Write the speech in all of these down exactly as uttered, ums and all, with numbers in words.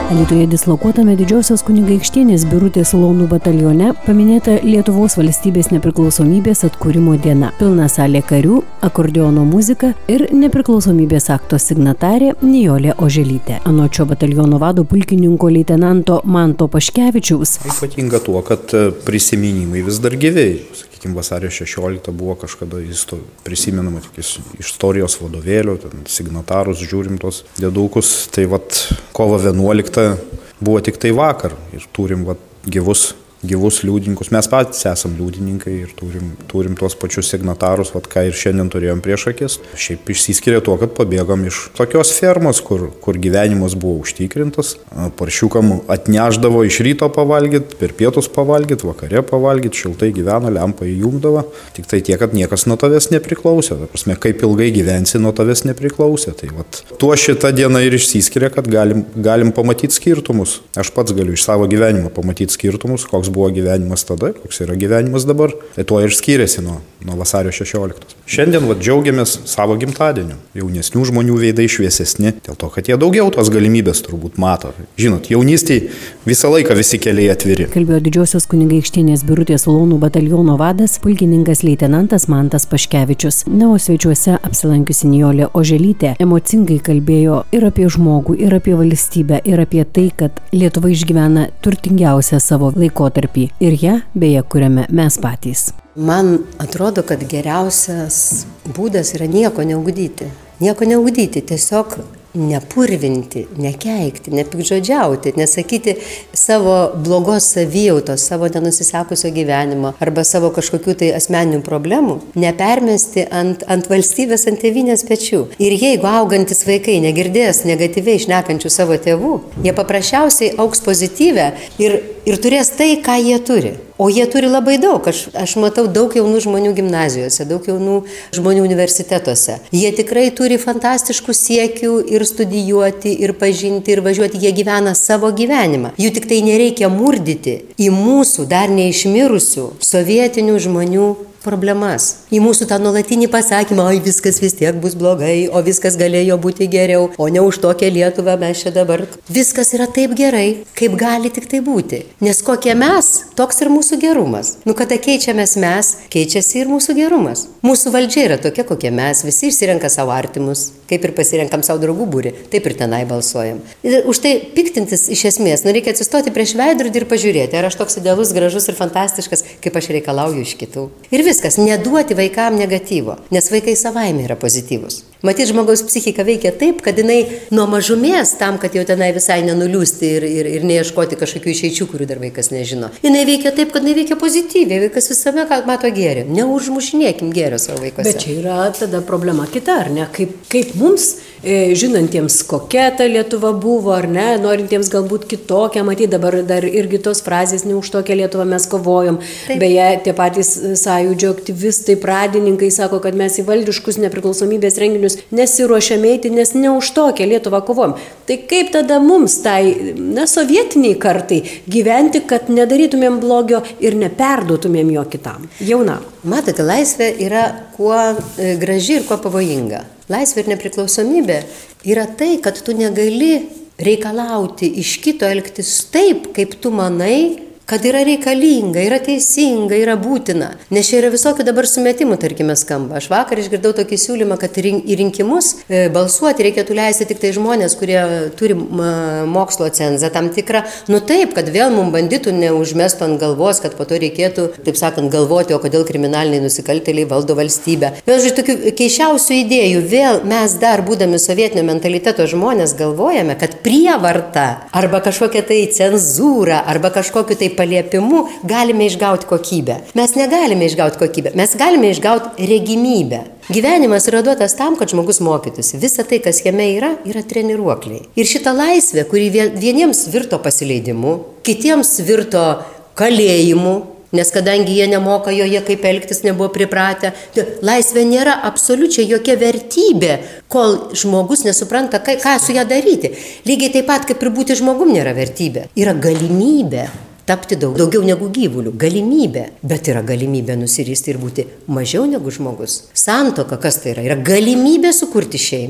Alytuje dislokuotame Didžiosios kunigaikštienės Birutės Ulonų batalione paminėta Lietuvos valstybės nepriklausomybės atkūrimo diena. Pilna salė karių, akordeono muzika ir nepriklausomybės akto signatarė Nijolė Oželytė. Anot šio bataliono vado pulkininko leitenanto Manto Paškevičiaus. Ypatinga tuo, kad prisiminimai vis dar gyvėja. Sakykime, vasario šešioliktą buvo kažkada prisimenama tik iš istorijos vadovėlių, ten signatarus žiūrim tos dėdukus. Tai vat kovo vienuoliktą buvo tik tai vakar ir turim vat gyvus gyvus liudininkus. Mes patys esam liudininkai ir turim, turim tuos pačius signatarus, vat, ką ir šiandien turėjom prieš akis. Šiaip išsiskiria tuo, kad pabėgam iš tokios fermos, kur, kur gyvenimas buvo užtikrintas. Paršiukam atneždavo iš ryto pavalgyti, per pietus pavalgyti, vakare pavalgyti, šiltai gyveno, lempą įjungdavo. Tik tai tiek, kad niekas nuo tavęs nepriklausė. Ta prasme, kaip ilgai gyvensi, nuo tavęs nepriklausė. Tai vat, tuo šita diena ir išsiskiria, kad galim, galim pamatyti skirtumus. Aš pats galiu iš savo gyvenimo pamatyti skirtumus, koks buvo gyvenimas tada, koks yra gyvenimas dabar. Tai tuo ir skiriasi nuo, nuo vasario šešioliktos. Šiandien vat, džiaugiamės savo gimtadieniu. Jaunesnių žmonių veidai šviesesni, dėl to, kad jie daugiau tos galimybės turbūt mato. Žinot, jaunystėj visą laiką visi keliai atviri. Kalbėjo Didžiosios kunigaikštienės Birutės Ulonų bataliono vadas, pulkininkas leitenantas Mantas Paškevičius. Na, o svečiuose apsilankiusi Nijolė Oželytė emocingai kalbėjo ir apie žmogų, ir apie valstybę, ir apie tai, kad Lietuva išgyvena turtingiausią savo laikotarpį. Ir ją, beje, kuriame mes patys. Man atrodo, kad geriausias būdas yra nieko neugdyti. Nieko neugdyti, tiesiog nepurvinti, nekeikti, nepikžodžiauti, nesakyti savo blogos savijautos, savo nenusisekusio gyvenimo arba savo kažkokių tai asmeninių problemų, nepermesti ant, ant valstybės, ant tėvynės pečių. Ir jeigu augantis vaikai negirdės negatyviai šnekančių savo tėvų, jie paprasčiausiai augs pozityvę ir, ir turės tai, ką jie turi. O jie turi labai daug. Aš, aš matau daug jaunų žmonių gimnazijose, daug jaunų žmonių universitetuose. Jie tikrai turi fantastiškų siekių ir studijuoti, ir pažinti, ir važiuoti. Jie gyvena savo gyvenimą. Jų tik tai nereikia murdyti į mūsų dar neišmirusių sovietinių žmonių problemas. Į mūsų tą nuolatinį pasakymą, oi viskas vis tiek bus blogai, o viskas galėjo būti geriau, o ne už tokią Lietuvą mes čia dabar. Viskas yra taip gerai, kaip gali tik tai būti. Nes kokie mes, toks ir mūsų gerumas. Nu, kada keičiamės mes, keičiasi ir mūsų gerumas. Mūsų valdžia yra tokia, kokie mes, visi išsirenka savo artimus, kaip ir pasirenkam savo draugų būrį, taip ir tenai balsuojam. Ir už tai piktintis iš esmės, nu reikia atsistoti prieš veidrodį ir pažiūrėti, ar aš toks idealus, gražus ir fantastiškas, kaip aš reikalauju iš kitų. Ir viskas, neduoti vaikam negatyvo, nes vaikai savaime yra pozityvus. Matyt, žmogaus psichika veikia taip, kad jinai nuo mažumės, tam, kad jau tenai visai nenuliūsti ir, ir, ir neieškoti kažkokių išeičių, kurių dar vaikas nežino. Jinai veikia taip, kad jinai veikia pozityviai, vaikas visame mato gėrį. Neužmušinėkim gėrio savo vaikose. Bet čia yra tada problema kita, ar ne? Kaip, kaip mums, e, žinantiems, kokia ta Lietuva buvo, ar ne, norintiems galbūt kitokią, matyti dabar dar irgi tos frazės, ne už tokią Lietuvą mes kovojom. Taip. Beje, tie patys sąjūdžio aktyvistai, pradininkai sako, kad mes į valdiškus nepriklausomybės renginius nesiruošiame eiti, nes ne už tokią Lietuvą kovojom. Tai kaip tada mums, tai na, sovietiniai kartai, gyventi, kad nedarytumėm blogio ir neperduotumėm jo kitam, jaunam? Matote, laisvė yra kuo graži ir kuo pavojinga. Laisvė ir nepriklausomybė yra tai, kad tu negali reikalauti iš kito elgtis taip, kaip tu manai, kad yra reikalinga, yra teisinga, yra būtina. Nes čia yra visokių dabar sumetimų, tarkime, skamba. Aš vakar išgirdau tokį siūlymą, kad į rinkimus e, balsuoti reikėtų leisti tik tai žmonės, kurie turi m, mokslo cenzą tam tikrą. Nu taip, kad vėl mums bandytų neužmestų ant galvos, kad po to reikėtų, taip sakant, galvoti, o kodėl kriminaliniai nusikaltėliai valdo valstybę. Vėl, žodžiu, tokių keiščiausių idėjų. Vėl mes dar, būdami sovietinio mentaliteto žmonės, galvojame, kad prievarta arba kažkokia tai cenzūra arba kažkokiu tai paliepimu galime išgauti kokybę. Mes negalime išgauti kokybę, mes galime išgauti regimybę. Gyvenimas yra duotas tam, kad žmogus mokytųsi. Visa tai, kas jame yra, yra treniruokliai. Ir šita laisvė, kuri vieniems virto pasileidimu, kitiems virto kalėjimu, nes kadangi jie nemoka joje kaip elgtis, nebuvo pripratę, laisvė nėra absoliučiai jokia vertybė, kol žmogus nesupranta, ką su ją daryti. Lygiai taip pat, kaip ir būti žmogum nėra vertybė. Yra galimybė tapti daug, daugiau negu gyvulių. Galimybė. Bet yra galimybė nusiristi ir būti mažiau negu žmogus. Santuoka, kas tai yra? Yra galimybė sukurti šeimą.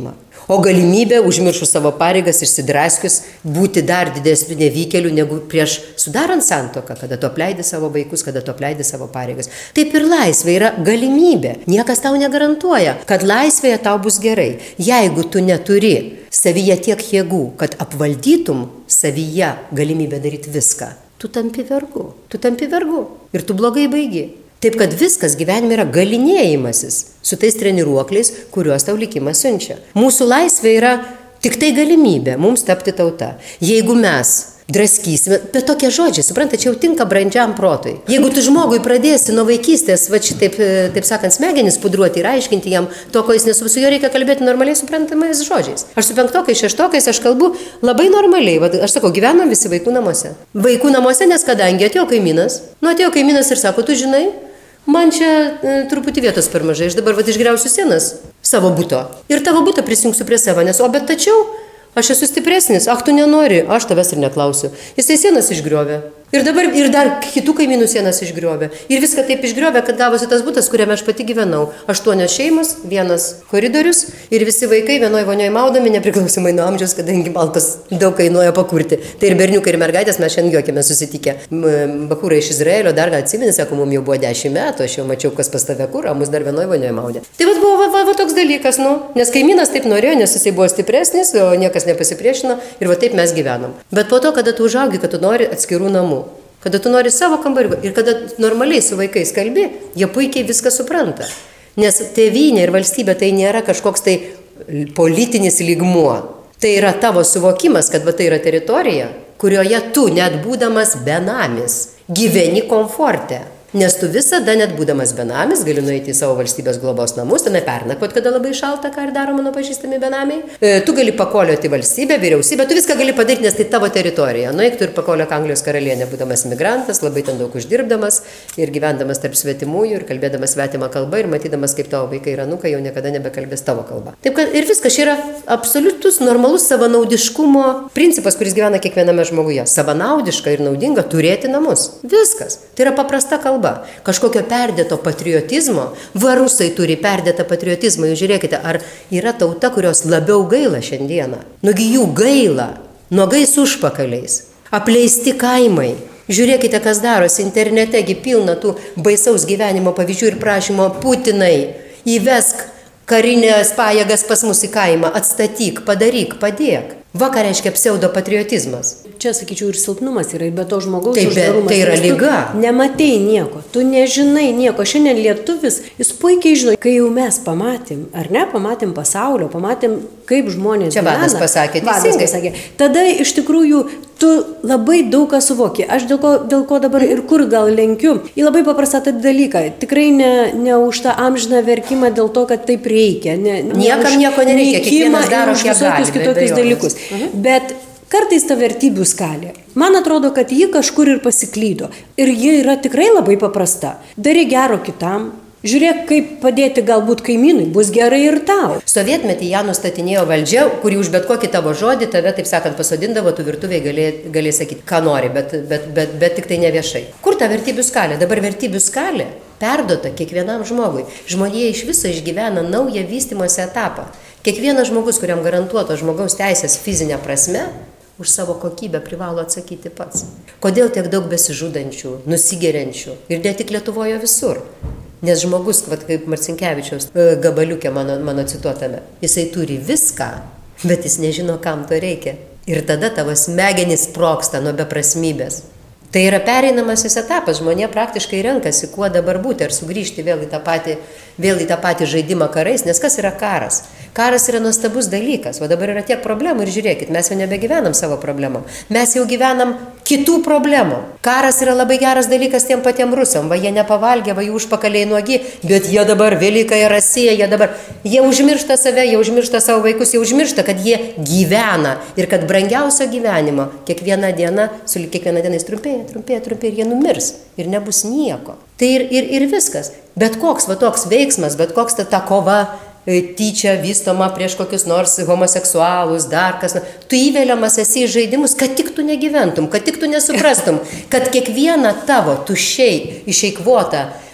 O galimybė, užmiršus savo pareigas, išsidraskius, būti dar didesniu nevykėliu negu prieš sudarant santuoką, kada tu apleidi savo vaikus, kada tu apleidi savo pareigas. Taip ir laisvė yra galimybė. Niekas tau negarantuoja, kad laisvėje tau bus gerai. Jeigu tu neturi savyje tiek jėgų, kad apvaldytum savyje galimybę daryti viską, tu tampi vergu. Tu tampi vergu ir tu blogai baigi. Taip, kad viskas gyvenime yra galinėjimasis su tais treniruokliais, kuriuos tau likimas siunčia. Mūsų laisvė yra tik tai galimybė mums tapti tauta. Jeigu mes draskysime, bet tokie žodžiai, suprantate, čia jau tinka brandžiam protui. Jeigu tu žmogui pradėsi nuo vaikystės, va šitaip, taip sakant, smegenis pudruoti ir aiškinti jam to, ko jis nesu, su juo reikia kalbėti normaliai suprantamais žodžiais. Aš su penktokais, šeštokais, aš kalbu labai normaliai. Va, aš sakau, gyvenam visi vaikų namuose. Vaikų namuose, nes kadangi atėjo kaimynas, nu atėjo kaimynas ir sako, tu žinai, man čia e, truputį vietos per mažai, aš dabar va išgriausiu sienas savo buto. Ir tavo butą prisijungsiu prie savo, nes o bet tačiau aš esu stipresnis, ach tu nenori, aš tavęs ir neklausiu. Jisai sienas išgriovė. Ir dabar ir dar kitų kaimynų sienas išgriovė. Ir viską taip išgriovė, kad gavosi tas butas, kuriame aš pati gyvenau. Aštuonios šeimos, vienas koridorius ir visi vaikai vienoj vonioje maudomi, nepriklausomai nuo amžiaus, kadangi malkas daug kainuoja pakurti. Tai ir berniukai, ir mergaitės mes šiandien juokėme susitikę. Bakūrai iš Izraelio dar gal atsimeni, sako, mums jau buvo dešimt metų, aš jau mačiau, kas pas tave kur, o mus dar vienoj vonioje maudė. Tai vat buvo va, va, va toks dalykas, nu, nes kaimynas taip norėjo, nes jisai buvo stipresnis, o niekas nepasipriešino ir va taip mes gyvenom. Bet po to, kada tu užaugi, kad tu nori atskirų namų, kada tu nori savo kambarį ir kada normaliai su vaikais kalbi, jie puikiai viską supranta. Nes tėvynė ir valstybė tai nėra kažkoks tai politinis lygmuo. Tai yra tavo suvokimas, kad va tai yra teritorija, kurioje tu, net būdamas benamis, gyveni komforte. Nes tu visada, net būdamas benamis, gali nueiti į savo valstybės globos namus, tame pernakvot, kada labai šalta, ką ir daro mano pažįstami benamiai. E, tu gali pakolioti valstybę, vyriausybę, tu viską gali padaryti, nes tai tavo teritorija. Nueik tu ir pakoliok Anglijos karalienę, būdamas migrantas, labai ten daug uždirbdamas ir gyvendamas tarp svetimųjų ir kalbėdamas svetimą kalbą ir matydamas, kaip tavo vaikai ir anūkai jau niekada nebekalbės tavo kalbą. Taip kad ir viskas čia yra absoliutus normalus savanaudiškumo principas, kuris gyvena kiekviename žmoguje. Savanaudiška ir naudinga turėti namus. Viskas. Tai yra paprasta kalba. Kažkokio perdėto patriotizmo, va rusai turi perdėtą patriotizmą, jūs žiūrėkite, ar yra tauta, kurios labiau gaila šiandieną. Nugi jų gaila, nuogais užpakaliais, apleisti kaimai. Žiūrėkite, kas darosi, internetegi pilna tų baisaus gyvenimo pavyzdžių ir prašymo Putinai, įvesk karinės pajėgas pas mus į kaimą, atstatyk, padaryk, padėk. Va, ką reiškia pseudopatriotizmas. Čia, sakyčiau, ir silpnumas yra, bet to žmogaus tai, uždarumas. Tai yra liga. Nematei nieko, tu nežinai nieko. Šiandien lietuvis, jis puikiai žino, kai jau mes pamatėm, ar ne, pamatėm pasaulio, pamatėm, kaip žmonės čia gyvena. Čia vadas pasakė, vadas pasakė. Tada iš tikrųjų tu labai daug ką suvoki. Aš dėl ko, dėl ko dabar ir kur gal lenkiu. Į labai paprastą tą dalyką. Tikrai ne, ne už tą amžiną verkimą dėl to, kad taip reikia. Ne, ne Niekam nieko nereikia, kiekvienas daro, kiek gali. Kitokius dalykus. Uh-huh. Bet kartais ta vertybių skalė, man atrodo, kad ji kažkur ir pasiklydo. Ir ji yra tikrai labai paprasta. Daryk gero kitam. Žiūrėk, kaip padėti galbūt kaimynui, bus gerai ir tau. Sovietmetį ją nustatinėjo valdžia, kuri už bet kokį tavo žodį tave, taip sakant, pasodindavo, tu virtuviai galėjai galė sakyti, ką nori, bet, bet, bet, bet tik tai ne viešai. Kur ta vertybių skalė? Dabar vertybių skalė perduota kiekvienam žmogui. Žmonija iš viso išgyvena naują vystymosi etapą. Kiekvienas žmogus, kuriam garantuoto žmogaus teisės fizinė prasme, už savo kokybę privalo atsakyti pats. Kodėl tiek daug besižudančių, nusigeriančių ir ne tik Lietuvoje visur? Nes žmogus, vat, kaip Marcinkevičiaus gabaliukė mano, mano cituotame, jisai turi viską, bet jis nežino, kam to reikia. Ir tada tavo smegenys sprogsta nuo beprasmybės. Tai yra pereinamasis etapas, žmonė praktiškai renkasi, kuo dabar būti, ar sugrįžti vėl į tą patį, vėl į tą patį žaidimą karais, nes kas yra karas? Karas yra nuostabus dalykas, o dabar yra tiek problemų ir žiūrėkit, mes jau nebegyvenam savo problemom, mes jau gyvenam kitų problemų. Karas yra labai geras dalykas tiem patiem rusam, va jie nepavalgė, va jų užpakaliai nuogi, bet jie dabar Velykąją Rasiją, jie dabar, jie užmiršta save, jie užmiršta savo vaikus, jie užmiršta, kad jie gyvena ir kad brangiausio gyvenimo kiekviena diena, su kiekviena diena jis trumpėja, trumpėja, trumpėja ir jie numirs ir nebus nieko. Tai ir, ir, ir viskas. Bet koks va toks veiksmas, bet koks ta, ta kova tyčia vystoma prieš kokius nors homoseksualus, dar kas, tu įveliamas esi į žaidimus, kad tik tu negyventum, kad tik tu nesuprastum, kad kiekviena tavo tuščiai išeikvota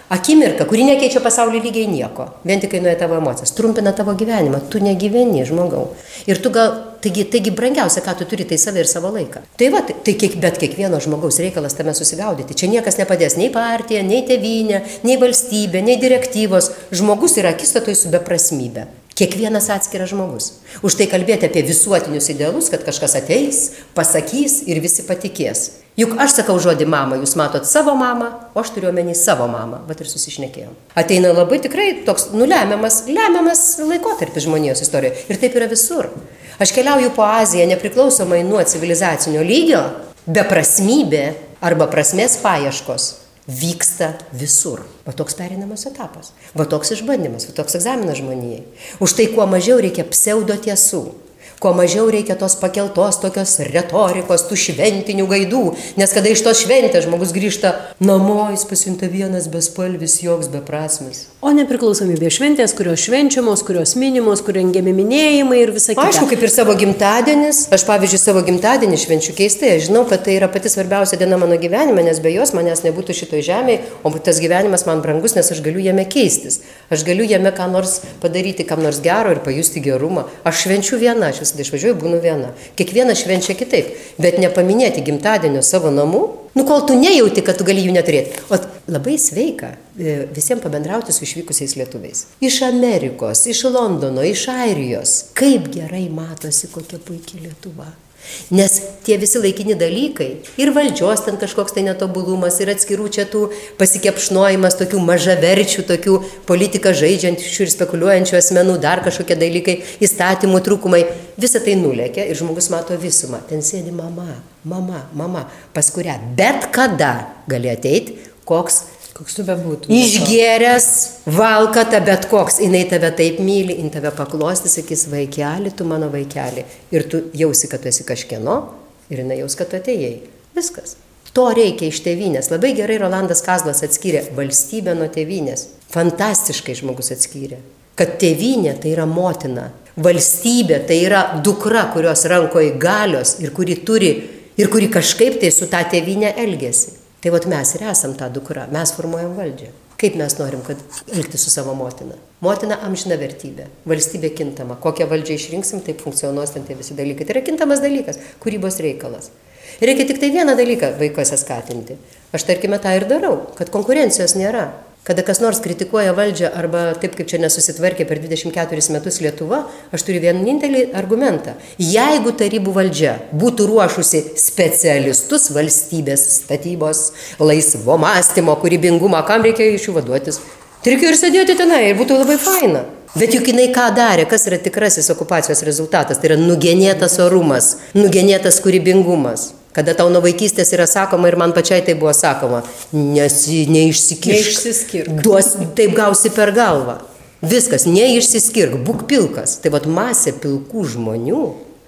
Akimirka, kuri nekeičia pasaulį lygiai nieko, vien tik kainuoja tavo emocijas, trumpina tavo gyvenimą, tu negyveni, žmogau. Ir tu gal, taigi, taigi brangiausia, ką tu turi, tai save ir savo laiką. Tai va, tai, tai kiek, bet kiekvieno žmogaus reikalas tame susigaudyti. Čia niekas nepadės, nei partija, nei tėvynė, nei valstybė, nei direktyvos. Žmogus yra akistatoj su beprasmybė. Kiekvienas atskiras žmogus. Už tai kalbėti apie visuotinius idealus, kad kažkas ateis, pasakys ir visi patikės. Juk aš sakau žodį mama, jūs matot savo mamą, o aš turiu omeny savo mamą, bet ir susišnekėjom. Ateina labai tikrai toks nulemiamas, lemiamas laikotarpis žmonijos istorijoje. Ir taip yra visur. Aš keliauju po Aziją nepriklausomai nuo civilizacinio lygio, beprasmybė arba prasmės paieškos vyksta visur. Va toks perinamas etapas, va toks išbandymas, va toks egzaminas žmonijai. Už tai kuo mažiau reikia pseudo tiesų, kuo mažiau reikia tos pakeltos tokios retorikos, tų šventinių gaidų, nes kada iš tos šventės žmogus grįžta namo, jis pasiunta vienas bespalvis, joks beprasmis. O nepriklausomybė šventės, kurios švenčiamos, kurios minimos, kur rengiami minėjimai ir visa kita. Aišku, kaip ir savo gimtadienis. Aš, pavyzdžiui, savo gimtadienį švenčiu keistai. Aš žinau, kad tai yra pati svarbiausia diena mano gyvenime, nes be jos manęs nebūtų šitoj žemėje, o tas gyvenimas man brangus, nes aš galiu jame keistis. Aš galiu jame ką nors padaryti, kam nors gero ir pajusti gerumą. Aš švenčiu viena, aš visada išvažiuoju, būnu viena. Kiekviena švenčia kitaip, bet nepaminėti gimtadienio savo namų, nu kol tu nejauti, kad tu gali jų neturėti. O labai sveika visiems pabendrauti su išvykusiais lietuviais. Iš Amerikos, iš Londono, iš Airijos. Kaip gerai matosi, kokia puikia Lietuva. Nes tie visi laikini dalykai ir valdžios ten kažkoks tai netobulumas ir atskirų čia tų pasikepšnojimas, tokių mažaverčių, tokių politiką žaidžiančių ir spekuliuojančių asmenų, dar kažkokie dalykai, įstatymų trūkumai, visa tai nulėkia ir žmogus mato visumą. Ten sėdi mama, mama, mama, pas kurią bet kada gali ateiti, koks Koks tu bebūtų. Išgėręs, valkata, bet koks, jinai tave taip myli, jinai tave paklosti, sakys, vaikeli, tu mano vaikeli. Ir tu jausi, kad tu esi kažkieno, ir jinai jaus, kad tu atėjai. Viskas. To reikia iš tėvynės. Labai gerai Rolandas Kazlas atskyrė valstybę nuo tėvynės. Fantastiškai žmogus atskyrė. Kad tėvynė tai yra motina. Valstybė tai yra dukra, kurios rankoje galios ir kuri turi, ir kuri kažkaip tai su tą tėvynę elgiasi. Tai vat mes ir esam tą dukrą, mes formuojam valdžią. Kaip mes norim, kad elgti su savo motina? Motina amžina vertybė, valstybė kintama. Kokią valdžią išrinksim, taip funkcionuos ten tie visi dalykai. Tai yra kintamas dalykas, kūrybos reikalas. Reikia tik tai vieną dalyką vaikuose skatinti. Aš tarkime tą ir darau, kad konkurencijos nėra. Kada kas nors kritikuoja valdžią arba taip kaip čia nesusitvarkė per dvidešimt keturis metus Lietuva, aš turiu vienintelį argumentą. Jeigu tarybų valdžia būtų ruošusi specialistus valstybės statybos, laisvo mąstymo, kūrybingumo, kam reikėjo iš jų vaduotis, tai reikėjo ir sėdėti tenai ir būtų labai faina. Bet juk jinai ką darė, kas yra tikrasis okupacijos rezultatas, tai yra nugenėtas orumas, nugenėtas kūrybingumas. Kada tau nuo vaikystės yra sakoma ir man pačiai tai buvo sakoma, nes neišsikišk, neišsiskirk. Duos, taip gausi per galvą. Viskas, neišsiskirk, būk pilkas. Tai vat masė pilkų žmonių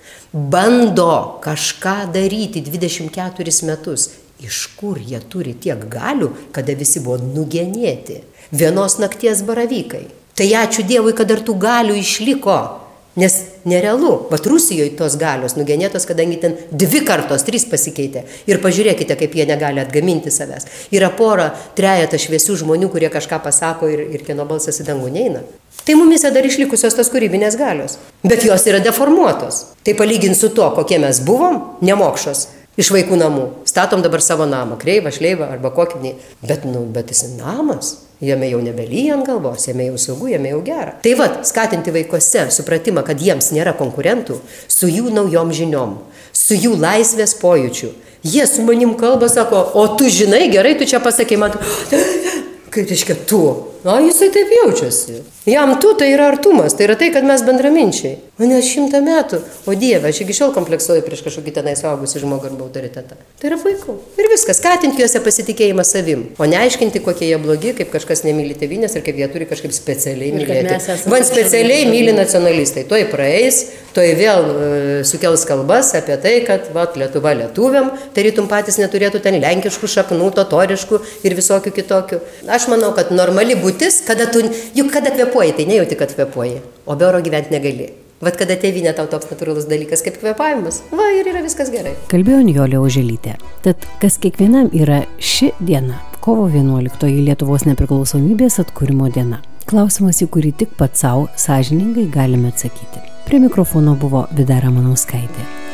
bando kažką daryti dvidešimt keturis metus. Iš kur jie turi tiek galių, kada visi buvo nugenėti? Vienos nakties baravykai. Tai ačiū Dievui, kad dar tų galių išliko. Nes nerealu, vat Rusijoje tos galios nugenėtos, kadangi ten dvi kartos, trys pasikeitė. Ir pažiūrėkite, kaip jie negali atgaminti savęs. Yra pora, trejata šviesių žmonių, kurie kažką pasako ir, ir kieno balsas į dangų neina. Tai mumise dar išlikusios tos kūrybinės galios. Bet jos yra deformuotos. Tai palygint su to, kokie mes buvom, nemokšos. Iš vaikų namų. Statom dabar savo namą, kreivą, šleivą arba kokį. Bet, nu, bet jis namas. Jame jau nebelyja ant galvos, jame jau saugu, jame jau gera. Tai vat, skatinti vaikuose supratimą, kad jiems nėra konkurentų, su jų naujom žiniom, su jų laisvės pojūčiu. Jie su manim kalba, sako, o tu žinai, gerai, tu čia pasakei, man, kaip reiškia tu? O jisai taip jaučiasi. Jam tu tai yra artumas, tai yra tai, kad mes bendraminčiai. O ne šimtą metų. O Dieve, aš iki šiol kompleksuoju prieš kažkokį tenai suaugusį žmogų arba autoritetą. Tai yra vaikų. Ir viskas, skatinti juose pasitikėjimą savim. O neaiškinti, kokie jie blogi, kaip kažkas nemyli tėvynės ir kaip jie turi kažkaip specialiai mylėti. Man specialiai myli nacionalistai. Toj praeis, toj vėl uh, sukels kalbas apie tai, kad vat, Lietuva lietuviam, tarytum patys neturėtų ten lenkiškų šaknų, totoriškų ir visokių kitokių. Aš manau, kad normali būtis, kada tu, juk kada kvėpuoji, tai nejauti, kad kvėpuoji, o be oro gyventi negali. Vat kada tėvynė tau toks natūralus dalykas kaip kvėpavimas, va ir yra viskas gerai. Kalbėjo Nijolė Oželytė. Tad kas kiekvienam yra ši diena, Kovo vienuoliktoji Lietuvos nepriklausomybės atkūrimo diena. Klausimas, į kurį tik pats savo sąžiningai galime atsakyti. Prie mikrofono buvo Vida Ramanauskaitė.